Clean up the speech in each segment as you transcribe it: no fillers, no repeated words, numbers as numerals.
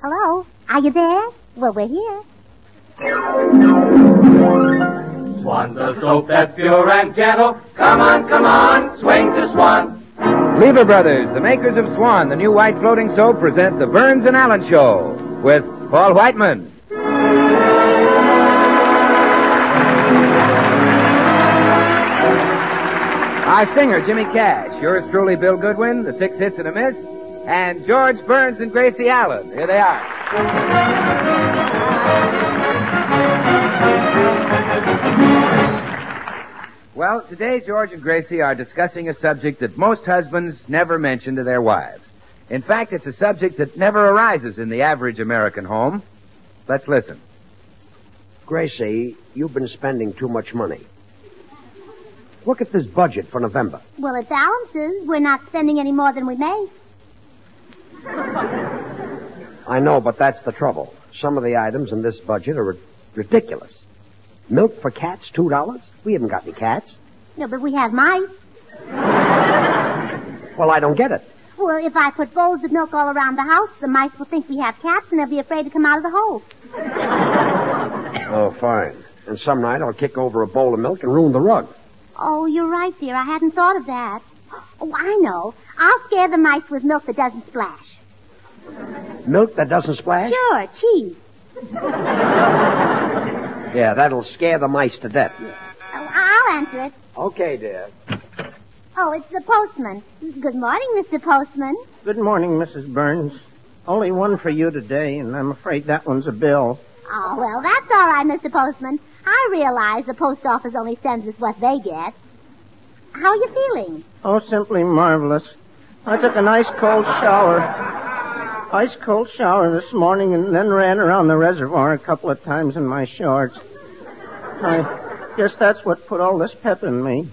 Hello? Are you there? Well, we're here. Swan, the soap that's pure and gentle. Come on, swing to Swan. Lever Brothers, the makers of Swan, the new white floating soap, present the Burns and Allen Show with Paul Whiteman. Our singer, Jimmy Cash. Yours truly, Bill Goodwin, the 6 hits and a miss. And George Burns and Gracie Allen. Here they are. Well, today George and Gracie are discussing a subject that most husbands never mention to their wives. In fact, it's a subject that never arises in the average American home. Let's listen. Gracie, you've been spending too much money. Look at this budget for November. Well, it balances. We're not spending any more than we make. I know, but that's the trouble. Some of the items in this budget are ridiculous. Milk for cats, $2? We haven't got any cats. No, but we have mice. Well, I don't get it. Well, if I put bowls of milk all around the house, the mice will think we have cats and they'll be afraid to come out of the hole. Oh, fine. And some night I'll kick over a bowl of milk and ruin the rug. Oh, you're right, dear. I hadn't thought of that. Oh, I know. I'll scare the mice with milk that doesn't splash. Milk that doesn't splash? Sure, cheese. Yeah, that'll scare the mice to death. Oh, I'll answer it. Okay, dear. Oh, it's the postman. Good morning, Mr. Postman. Good morning, Mrs. Burns. Only one for you today, and I'm afraid that one's a bill. Oh, well, that's all right, Mr. Postman. I realize the post office only sends us what they get. How are you feeling? Oh, simply marvelous. I took a nice cold shower. Ice cold shower this morning and then ran around the reservoir a couple of times in my shorts. I guess that's what put all this pep in me.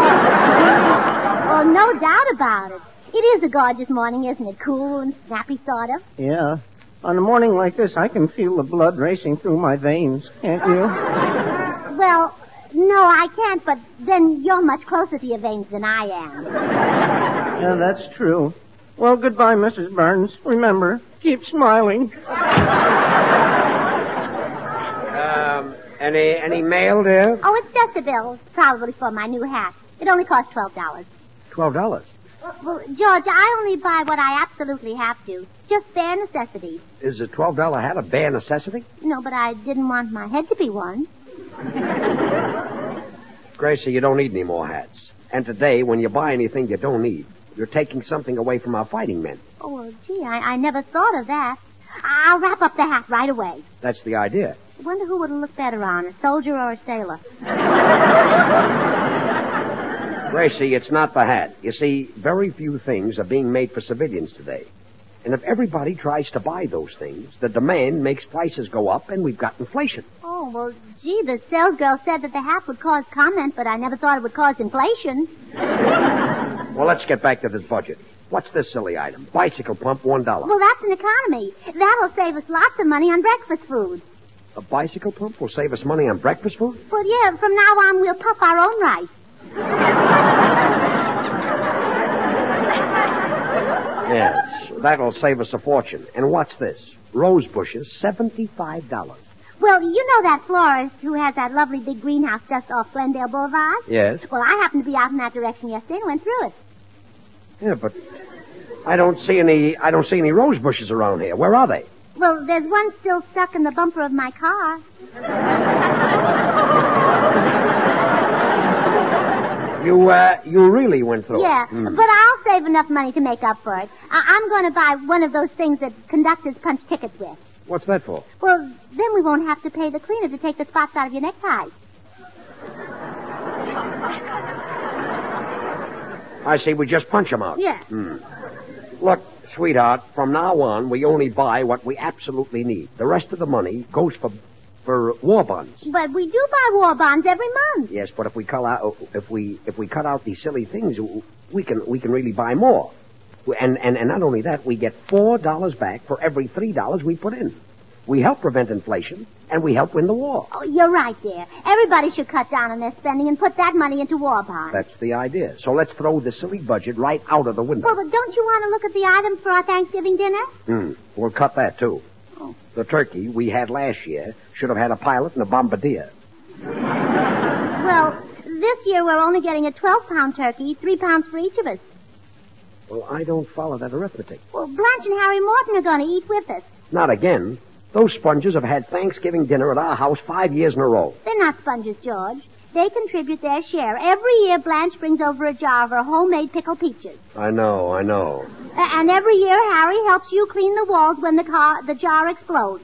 Oh, no doubt about it. It is a gorgeous morning, isn't it? Cool and snappy, sort of. Yeah. On a morning like this, I can feel the blood racing through my veins. Can't you? Well, no, I can't, but then you're much closer to your veins than I am. Yeah, that's true. Well, goodbye, Mrs. Burns. Remember, keep smiling. Any mail, dear? Oh, it's just a bill. It's probably for my new hat. It only costs $12. $12? Well, George, I only buy what I absolutely have to. Just bare necessities. Is a $12 hat a bare necessity? No, but I didn't want my head to be one. Gracie, you don't need any more hats. And today, when you buy anything you don't need, you're taking something away from our fighting men. Oh, well, gee, I never thought of that. I'll wrap up the hat right away. That's the idea. I wonder who would look better on, a soldier or a sailor. Gracie, it's not the hat. You see, very few things are being made for civilians today. And if everybody tries to buy those things, the demand makes prices go up and we've got inflation. Oh, well, gee, the salesgirl said that the hat would cause comment, but I never thought it would cause inflation. Well, let's get back to this budget. What's this silly item? Bicycle pump, $1. Well, that's an economy. That'll save us lots of money on breakfast food. A bicycle pump will save us money on breakfast food? Well, yeah, from now on we'll puff our own rice. Yes, that'll save us a fortune. And what's this? Rose bushes, $75. Well, you know that florist who has that lovely big greenhouse just off Glendale Boulevard? Yes. Well, I happened to be out in that direction yesterday and went through it. Yeah, but I don't see any rose bushes around here. Where are they? Well, there's one still stuck in the bumper of my car. You really went through Yeah, it? but I'll save enough money to make up for it. I'm going to buy one of those things that conductors punch tickets with. What's that for? Well, then we won't have to pay the cleaner to take the spots out of your necktie. I see. We just punch them out. Yeah. Look, sweetheart, from now on, we only buy what we absolutely need. The rest of the money goes for war bonds. But we do buy war bonds every month. Yes, but if we cut out these silly things, we can really buy more. And not only that, we get $4 back for every $3 we put in. We help prevent inflation, and we help win the war. Oh, you're right, dear. Everybody should cut down on their spending and put that money into war bonds. That's the idea. So let's throw the silly budget right out of the window. Well, but don't you want to look at the items for our Thanksgiving dinner? We'll cut that, too. The turkey we had last year should have had a pilot and a bombardier. Well, this year we're only getting a 12-pound turkey, 3 pounds for each of us. Well, I don't follow that arithmetic. Well, Blanche and Harry Morton are going to eat with us. Not again. Those sponges have had Thanksgiving dinner at our house 5 years in a row. They're not sponges, George. They contribute their share. Every year, Blanche brings over a jar of her homemade pickled peaches. I know. And every year, Harry helps you clean the walls when the jar explodes.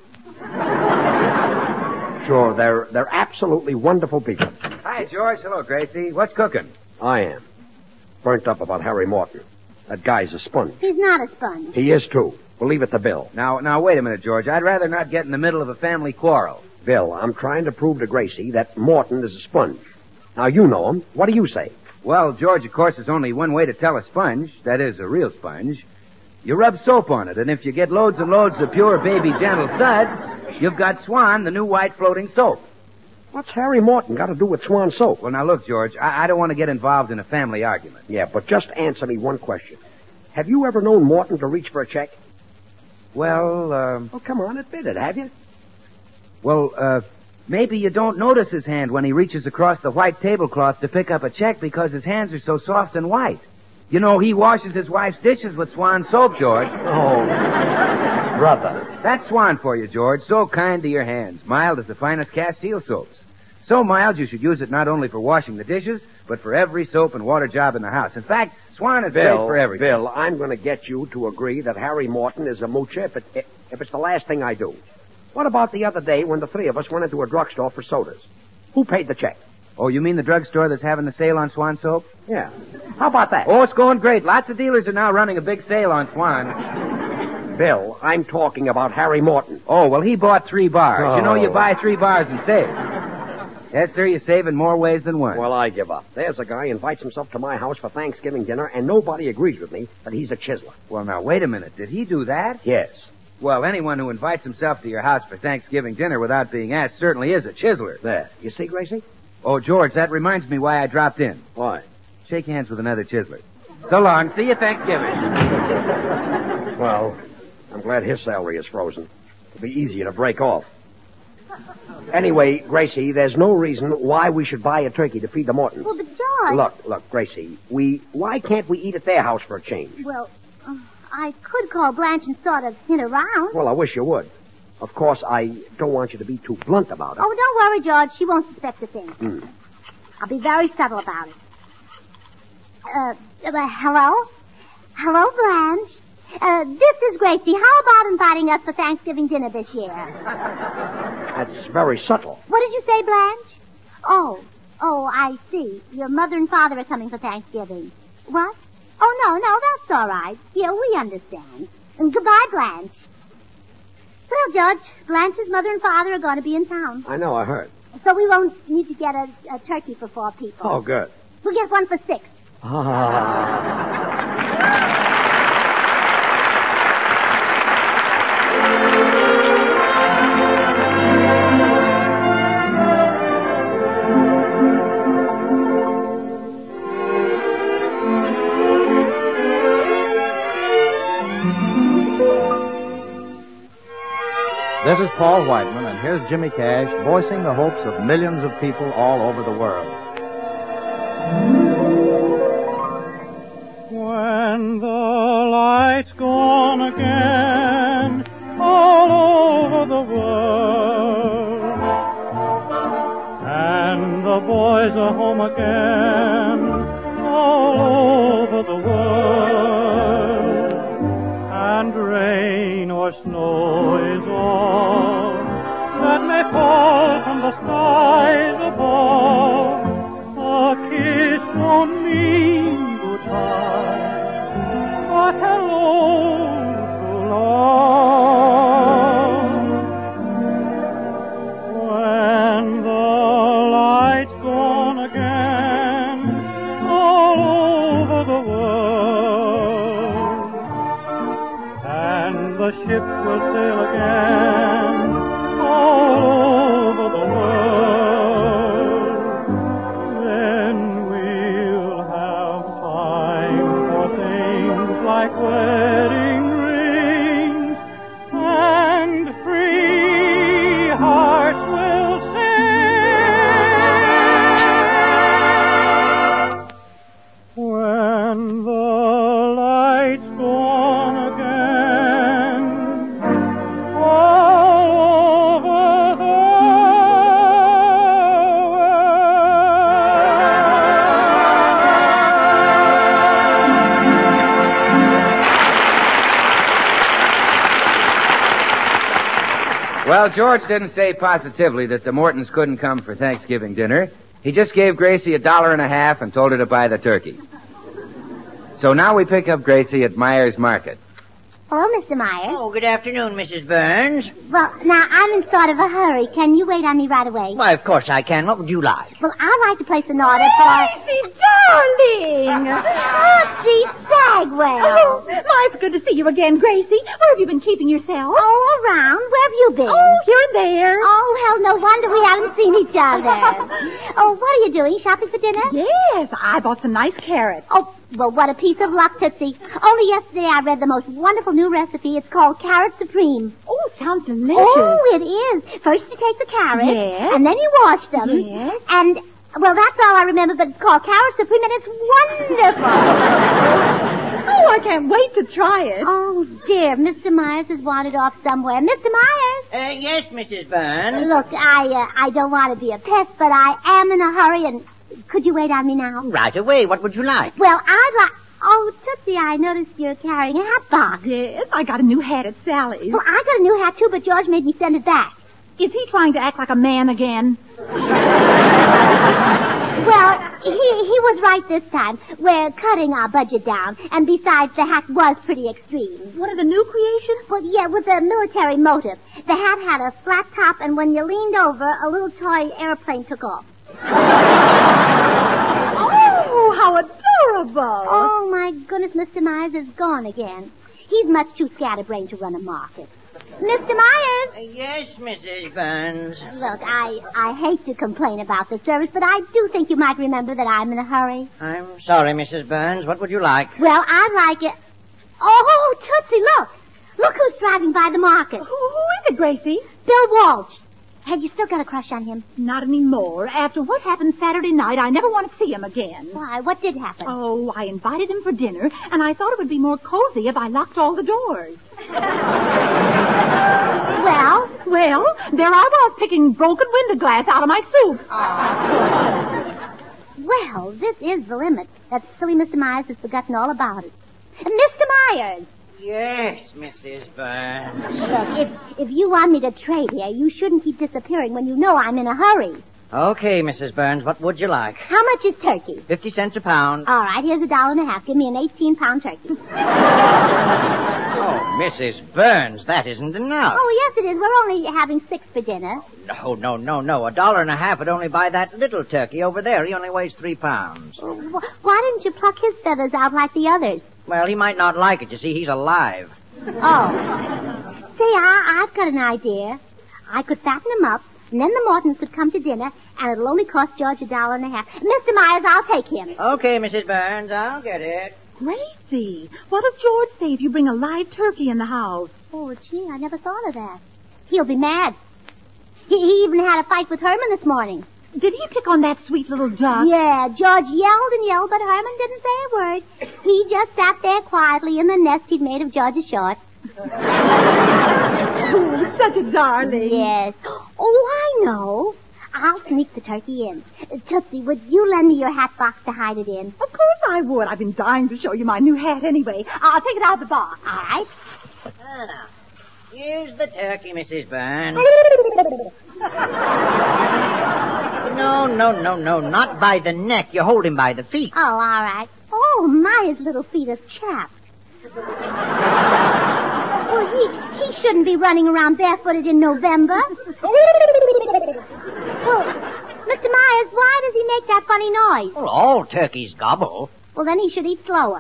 Sure, they're absolutely wonderful people. Hi, George. Hello, Gracie. What's cooking? I am. Burnt up about Harry Morton. That guy's a sponge. He's not a sponge. He is, too. We'll leave it to Bill. Now, wait a minute, George. I'd rather not get in the middle of a family quarrel. Bill, I'm trying to prove to Gracie that Morton is a sponge. Now, you know him. What do you say? Well, George, of course, there's only one way to tell a sponge. That is, a real sponge. You rub soap on it, and if you get loads and loads of pure baby gentle suds, you've got Swan, the new white floating soap. What's Harry Morton got to do with Swan soap? Well, now, look, George, I don't want to get involved in a family argument. Yeah, but just answer me one question. Have you ever known Morton to reach for a check? Well, Oh, come on, admit it, have you? Well, maybe you don't notice his hand when he reaches across the white tablecloth to pick up a check because his hands are so soft and white. You know, he washes his wife's dishes with Swan soap, George. Oh, brother. That's Swan for you, George. So kind to your hands. Mild as the finest Castile soaps. So mild you should use it not only for washing the dishes, but for every soap and water job in the house. In fact, Swan is great for everything. Bill, I'm going to get you to agree that Harry Morton is a moocher if it's the last thing I do. What about the other day when the three of us went into a drugstore for sodas? Who paid the check? Oh, you mean the drugstore that's having the sale on Swan soap? Yeah. How about that? Oh, it's going great. Lots of dealers are now running a big sale on Swan. Bill, I'm talking about Harry Morton. Oh, well, he bought 3 bars. Oh. You know, you buy 3 bars and save. Yes, sir, you save in more ways than one. Well, I give up. There's a guy invites himself to my house for Thanksgiving dinner, and nobody agrees with me that he's a chiseler. Well, now, wait a minute. Did he do that? Yes. Well, anyone who invites himself to your house for Thanksgiving dinner without being asked certainly is a chiseler. There. You see, Gracie? Oh, George, that reminds me why I dropped in. Why? Shake hands with another chiseler. So long. See you Thanksgiving. Well, I'm glad his salary is frozen. It'll be easier to break off. Anyway, Gracie, there's no reason why we should buy a turkey to feed the Mortons. Well, but George... Look, Gracie, why can't we eat at their house for a change? Well, I could call Blanche and sort of hint around. Well, I wish you would. Of course, I don't want you to be too blunt about it. Oh, don't worry, George. She won't suspect a thing. I'll be very subtle about it. Hello? Hello, Blanche. This is Gracie. How about inviting us for Thanksgiving dinner this year? That's very subtle. What did you say, Blanche? Oh, I see. Your mother and father are coming for Thanksgiving. What? Oh, no, that's all right. Yeah, we understand. And goodbye, Blanche. Well, George, Blanche's mother and father are going to be in town. I know, I heard. So we won't need to get a turkey for 4 people. Oh, good. We'll get one for 6. This is Paul Whiteman, and here's Jimmy Cash voicing the hopes of millions of people all over the world. When the lights go on again all over the world, and the boys are home again all over the world, and rain or snow is all that may fall from the skies above. A kiss won't mean goodbye, but hello to love. When the lights go on again all over the world, and the ship will sail again all over the world, then we'll have time for things like wedding rings and free Well, George didn't say positively that the Mortons couldn't come for Thanksgiving dinner. He just gave Gracie $1.50 and told her to buy the turkey. So now we pick up Gracie at Myers Market. Hello, Mr. Myers. Oh, good afternoon, Mrs. Burns. Well, now, I'm in sort of a hurry. Can you wait on me right away? Why, of course I can. What would you like? Well, I'd like to place an order for... Gracie, darling! Tootsie Sagwell. Oh, my, it's good to see you again, Gracie. Where have you been keeping yourself? Oh, around. Where have you been? Oh, here and there. Oh, hell, no wonder we haven't seen each other. Oh, what are you doing? Shopping for dinner? Yes, I bought some nice carrots. Oh, well, what a piece of luck, Tootsie. Only yesterday I read the most wonderful new recipe. It's called Carrot Supreme. Oh, sounds delicious. Oh, it is. First you take the carrots. Yes. And then you wash them. Yes. And, well, that's all I remember, but it's called Carrot Supreme, and it's wonderful. Oh, I can't wait to try it. Oh, dear. Mr. Myers has wandered off somewhere. Mr. Myers? Yes, Mrs. Burns. Look, I don't want to be a pest, but I am in a hurry, and could you wait on me now? Right away. What would you like? Well, I'd like... Oh, Tootsie, I noticed you're carrying a hat box. Yes, I got a new hat at Sally's. Well, I got a new hat, too, but George made me send it back. Is he trying to act like a man again? Well, he was right this time. We're cutting our budget down, and besides, the hat was pretty extreme. One of the new creations? Well, yeah, with a military motive. The hat had a flat top, and when you leaned over, a little toy airplane took off. Oh, how adorable. Oh, my goodness, Mr. Myers is gone again. He's much too scatterbrained to run a market. Mr. Myers! Yes, Mrs. Burns. Look, I hate to complain about the service, but I do think you might remember that I'm in a hurry. I'm sorry, Mrs. Burns. What would you like? Well, I'd like it... Oh, Tootsie, look! Look who's driving by the market. Who is it, Gracie? Bill Walsh. Have you still got a crush on him? Not anymore. After what happened Saturday night, I never want to see him again. Why, what did happen? Oh, I invited him for dinner, and I thought it would be more cozy if I locked all the doors. Well, there I was picking broken window glass out of my soup. Well, this is the limit. That silly Mr. Myers has forgotten all about it. Mr. Myers! Yes, Mrs. Burns. Look, if you want me to trade here, you shouldn't keep disappearing when you know I'm in a hurry. Okay, Mrs. Burns, what would you like? How much is turkey? 50 cents a pound. All right, here's $1.50. Give me an 18-pound turkey. Oh, Mrs. Burns, that isn't enough. Oh, yes, it is. We're only having 6 for dinner. No. $1.50 would only buy that little turkey over there. He only weighs 3 pounds. Why didn't you pluck his feathers out like the others? Well, he might not like it. You see, he's alive. Oh. Say, I've got an idea. I could fatten him up, and then the Mortons could come to dinner, and it'll only cost George $1.50. Mr. Myers, I'll take him. Okay, Mrs. Burns, I'll get it. Gracie, what does George say if you bring a live turkey in the house? Oh, gee, I never thought of that. He'll be mad. He even had a fight with Herman this morning. Did he pick on that sweet little duck? Yeah, George yelled and yelled, but Herman didn't say a word. He just sat there quietly in the nest he'd made of George's shorts. Oh, such a darling. Yes. Oh, I know. I'll sneak the turkey in. Tootsie, would you lend me your hat box to hide it in? Of course I would. I've been dying to show you my new hat anyway. I'll take it out of the box. All right. Now, here's the turkey, Mrs. Burns. No, not by the neck. You hold him by the feet. Oh, all right. Oh, my, his little feet are chapped. Well, he shouldn't be running around barefooted in November. Well, Mr. Myers, why does he make that funny noise? Well, all turkeys gobble. Well, then he should eat slower.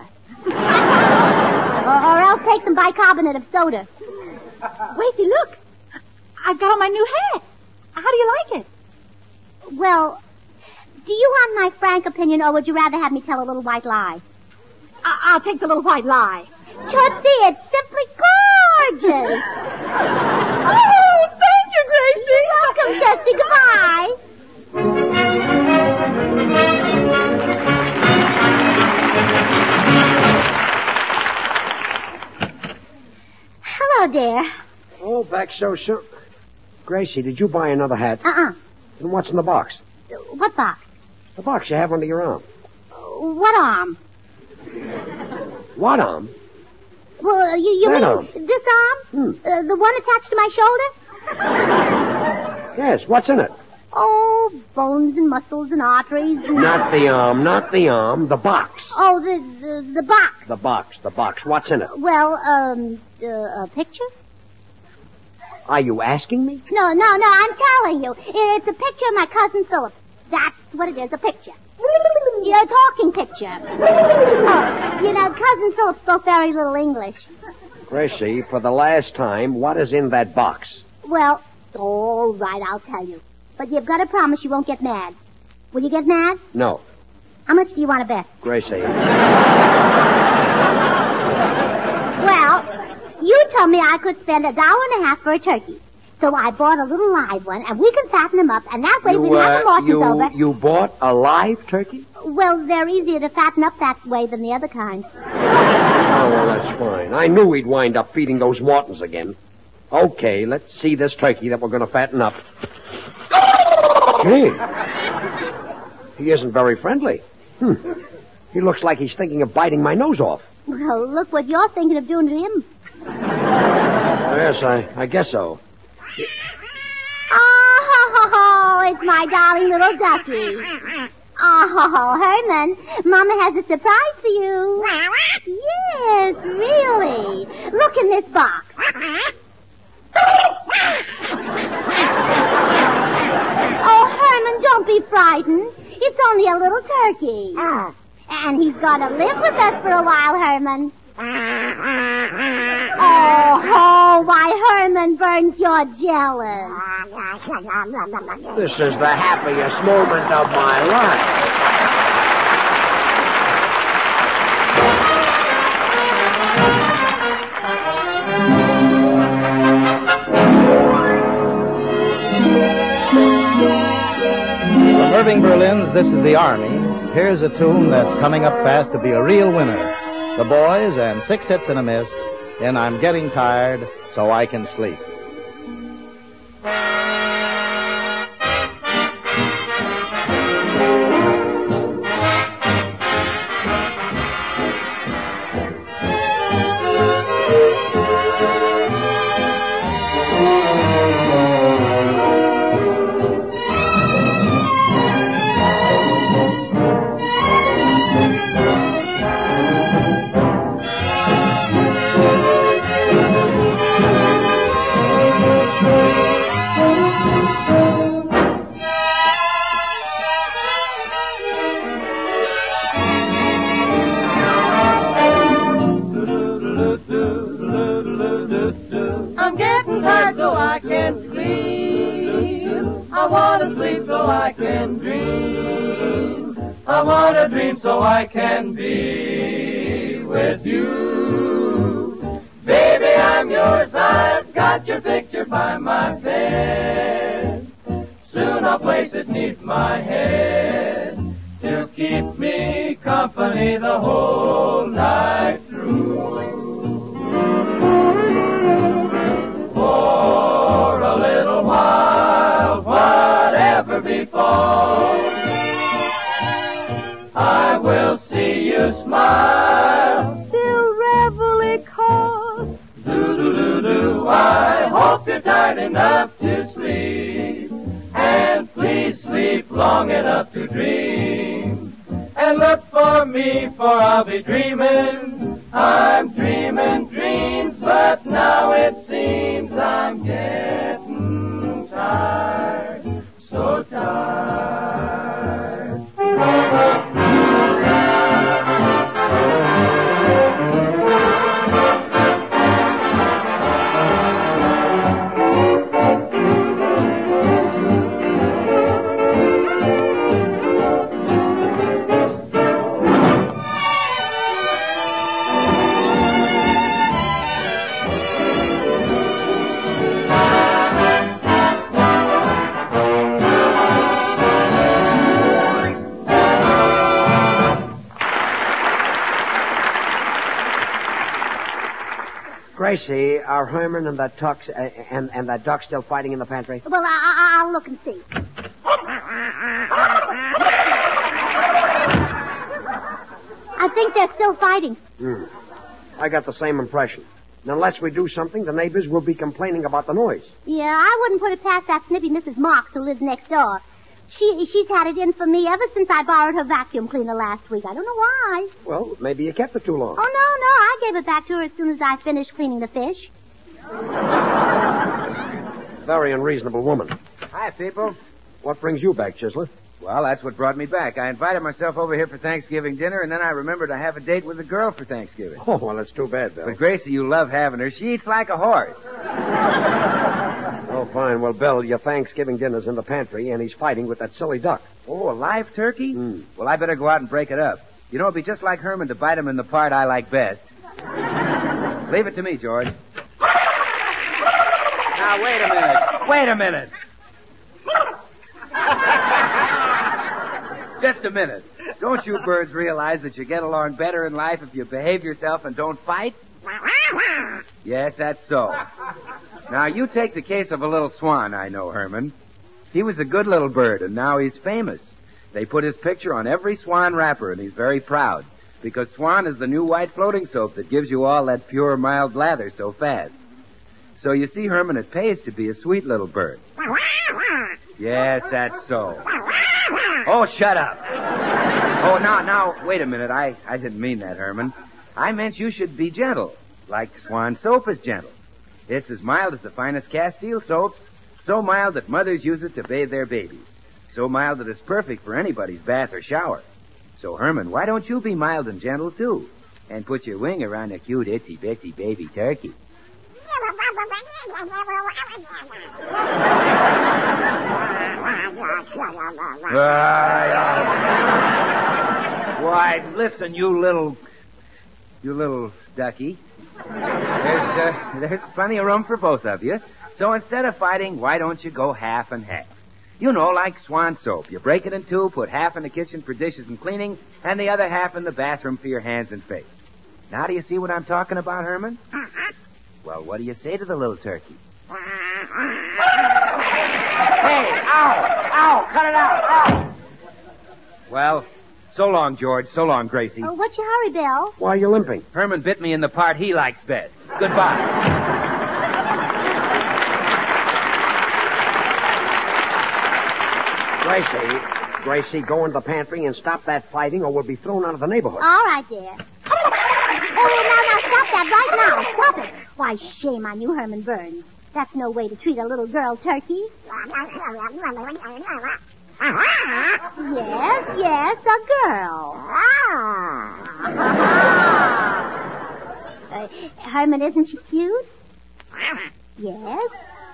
or else take some bicarbonate of soda. Gracie, look. I've got on my new hat. How do you like it? Well, do you want my frank opinion, or would you rather have me tell a little white lie? I'll take the little white lie. Tootsie, it's simply gorgeous. Oh, thank you, Gracie. You're welcome, Tootsie. Goodbye. Hello, dear. Oh, back so soon. Gracie, did you buy another hat? Uh-uh. And what's in the box? What box? The box you have under your arm. What arm? What arm? Well, you That mean arm. this arm? The one attached to my shoulder? Yes, what's in it? Oh, bones and muscles and arteries and... Not the arm, the box. Oh, the box. The box. What's in it? Well, a picture? Are you asking me? No, I'm telling you. It's a picture of my cousin Philip. That's what it is, a picture. A talking picture. Oh, Cousin Philip spoke very little English. Gracie, for the last time, what is in that box? Well, all right, I'll tell you. But you've got to promise you won't get mad. Will you get mad? No. How much do you want to bet? Gracie. Well, you told me I could spend $1.50 for a turkey. So I bought a little live one, and we can fatten them up, and that way we can have the morsels over. You bought a live turkey? Well, they're easier to fatten up that way than the other kind. Oh, well, that's fine. I knew we'd wind up feeding those Mortons again. Okay, let's see this turkey that we're going to fatten up. Gee, he isn't very friendly. He looks like he's thinking of biting my nose off. Well, look what you're thinking of doing to him. Yes, I guess so. Oh, it's my darling little ducky. Oh, Herman, Mama has a surprise for you. Yes, really. Look in this box. Oh, Herman, don't be frightened. It's only a little turkey. And he's got to live with us for a while, Herman. Oh, why Herman Burns, you're jealous. This is the happiest moment of my life. From Irving Berlin's This Is the Army, here's a tune that's coming up fast to be a real winner. The Boys and 6 Hits and a Miss in I'm Getting Tired So I Can Sleep. I'm getting tired so I can sleep. I want to sleep so I can dream. I want to dream so I can be with you. Baby, I'm yours. I've got your picture by my bed. Soon I'll place it neath my head to keep me company the whole night through. For a little while, whatever befalls, I will see you smile till reveille calls. Do-do-do-do, I hope you're tired enough to sleep, and please sleep long enough to dream. And look for me, for I'll be dreaming. I'm dreaming dreams, but now it seems I'm getting tired, so tired. Gracie, are Herman and that Tux and that duck still fighting in the pantry? Well, I'll look and see. I think they're still fighting. I got the same impression. And unless we do something, the neighbors will be complaining about the noise. Yeah, I wouldn't put it past that snippy Mrs. Marks who lives next door. She's had it in for me ever since I borrowed her vacuum cleaner last week. I don't know why. Well, maybe you kept it too long. Oh, no, I gave it back to her as soon as I finished cleaning the fish. Very unreasonable woman. Hi, people. What brings you back, Chisler? Well, that's what brought me back. I invited myself over here for Thanksgiving dinner, and then I remembered I have a date with a girl for Thanksgiving. Oh, well, that's too bad, Bill. But, Gracie, you love having her. She eats like a horse. Oh, fine. Well, Bill, your Thanksgiving dinner's in the pantry, and he's fighting with that silly duck. Oh, a live turkey? Well, I better go out and break it up. You know, it'd be just like Herman to bite him in the part I like best. Leave it to me, George. Now, wait a minute. Wait a minute. Just a minute. Don't you birds realize that you get along better in life if you behave yourself and don't fight? Yes, that's so. Now, you take the case of a little swan I know, Herman. He was a good little bird, and now he's famous. They put his picture on every Swan wrapper, and he's very proud, because Swan is the new white floating soap that gives you all that pure, mild lather so fast. So you see, Herman, it pays to be a sweet little bird. Yes, that's so. Oh, shut up. Oh, now, wait a minute. I didn't mean that, Herman. I meant you should be gentle, like Swan soap is gentle. It's as mild as the finest Castile soaps, so mild that mothers use it to bathe their babies, so mild that it's perfect for anybody's bath or shower. So, Herman, why don't you be mild and gentle, too, and put your wing around a cute, itsy-bitsy baby turkey? Why, listen, you little ducky. There's plenty of room for both of you. So instead of fighting, why don't you go half and half? You know, like Swan soap. You break it in two, put half in the kitchen for dishes and cleaning, and the other half in the bathroom for your hands and face. Now do you see what I'm talking about, Herman? Well, what do you say to the little turkey? Hey, ow, cut it out, ow. Well, so long, George. So long, Gracie. Oh, what's your hurry, Bill? Why are you limping? Herman bit me in the part he likes best. Goodbye. Gracie, go in the pantry and stop that fighting or we'll be thrown out of the neighborhood. All right, dear. Oh, now, stop that right now. Stop it. Why, shame on you, Herman Burns. That's no way to treat a little girl turkey. Yes, a girl. Herman, isn't she cute? Yes.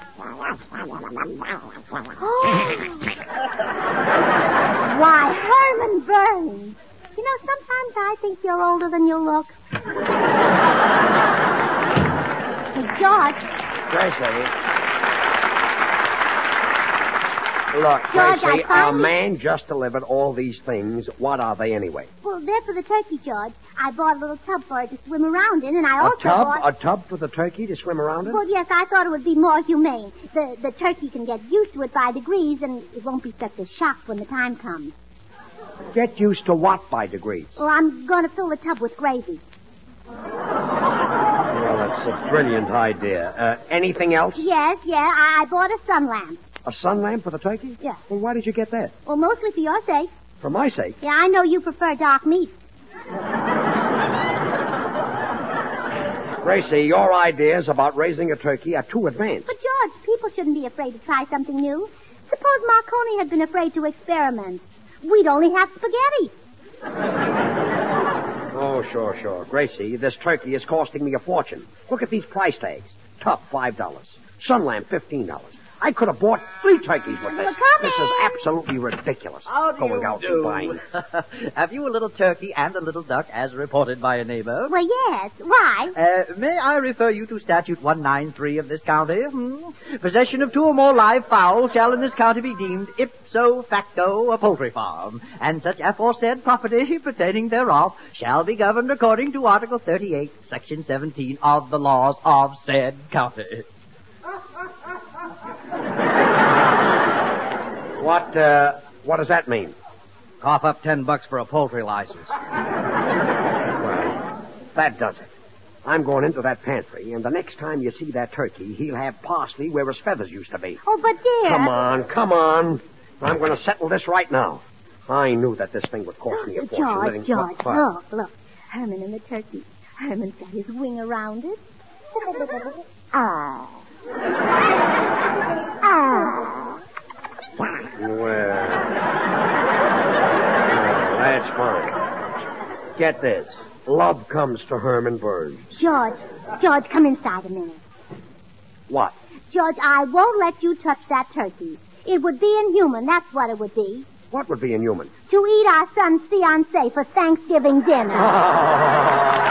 Why, Herman Burns. You know, sometimes I think you're older than you look. Hey, George. Gracie. Look, George, Gracie, our man just delivered all these things. What are they anyway? Well, they're for the turkey, George. I bought a little tub for it to swim around in, and I also bought... A tub for the turkey to swim around in? Well, yes, I thought it would be more humane. The turkey can get used to it by degrees, and it won't be such a shock when the time comes. Get used to what by degrees? Well, I'm going to fill the tub with gravy. Well, that's a brilliant idea. Anything else? Yes, I bought a sun lamp. A sun lamp for the turkey? Yeah. Well, why did you get that? Well, mostly for your sake. For my sake? Yeah, I know you prefer dark meat. Gracie, your ideas about raising a turkey are too advanced. But, George, people shouldn't be afraid to try something new. Suppose Marconi had been afraid to experiment. We'd only have spaghetti. Oh, sure. Gracie, this turkey is costing me a fortune. Look at these price tags. Tub, $5. Sun lamp, $15. I could have bought 3 turkeys with this. This is absolutely ridiculous. How do Going you out do? and buying. Have you a little turkey and a little duck, as reported by a neighbor? Well, yes. Why? May I refer you to Statute 193 of this county? Possession of 2 or more live fowl shall in this county be deemed ipso facto a poultry farm, and such aforesaid property pertaining thereof shall be governed according to Article 38, Section 17 of the laws of said county. What does that mean? Cough up $10 for a poultry license. Well, that does it. I'm going into that pantry, and the next time you see that turkey, he'll have parsley where his feathers used to be. Oh, but dear. Come on. I'm going to settle this right now. I knew that this thing would cost me a fortune. George, look. Herman and the turkey. Herman's got his wing around it. Well, that's fine. Get this. Love comes to Herman Burns. George, come inside a minute. What? George, I won't let you touch that turkey. It would be inhuman, that's what it would be. What would be inhuman? To eat our son's fiancée for Thanksgiving dinner.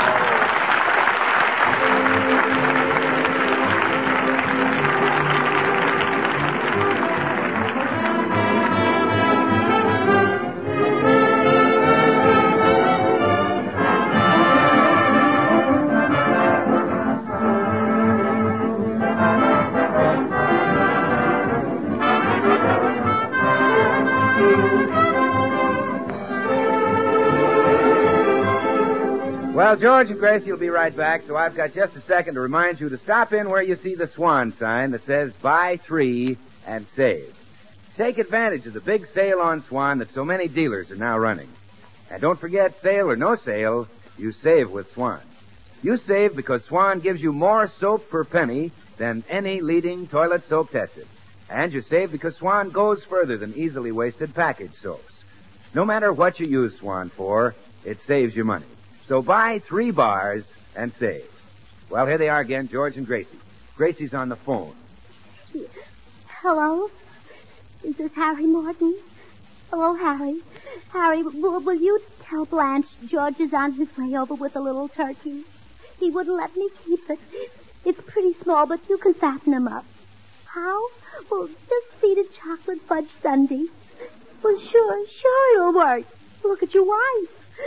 Well, George and Gracie will be right back, so I've got just a second to remind you to stop in where you see the Swan sign that says buy 3 and save. Take advantage of the big sale on Swan that so many dealers are now running. And don't forget, sale or no sale, you save with Swan. You save because Swan gives you more soap per penny than any leading toilet soap tested. And you save because Swan goes further than easily wasted packaged soaps. No matter what you use Swan for, it saves you money. So buy 3 bars and save. Well, here they are again, George and Gracie. Gracie's on the phone. Hello? Is this Harry Morton? Hello, Harry. Harry, will you tell Blanche George is on his way over with a little turkey? He wouldn't let me keep it. It's pretty small, but you can fatten him up. How? Well, just feed it chocolate fudge sundae. Well, sure it'll work. Look at your wife.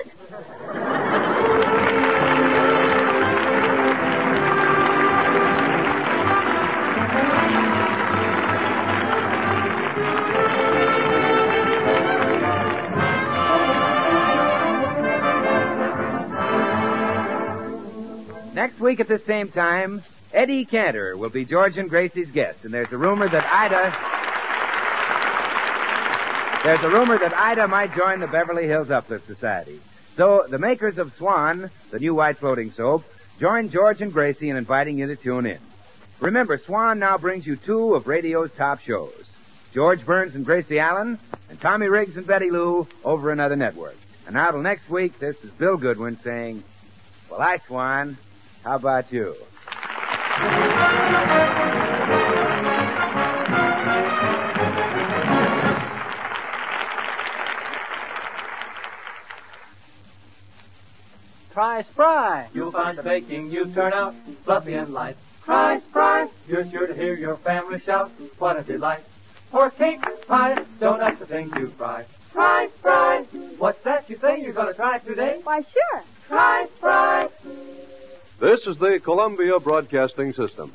Next week at the same time, Eddie Cantor will be George and Gracie's guest, and there's a rumor that Ida might join the Beverly Hills Uplift Society. So the makers of Swan, the new white floating soap, join George and Gracie in inviting you to tune in. Remember, Swan now brings you 2 of radio's top shows. George Burns and Gracie Allen, and Tommy Riggs and Betty Lou over another network. And now till next week, this is Bill Goodwin saying, well, hi, Swan. How about you? Try Spry. You'll find the baking you turn out fluffy and light. Try Spry. You're sure to hear your family shout, what a delight. For cakes, pies, donuts, the things you fry. Try Spry. What's that you say you're going to try today? Why, sure. Try Spry. This is the Columbia Broadcasting System.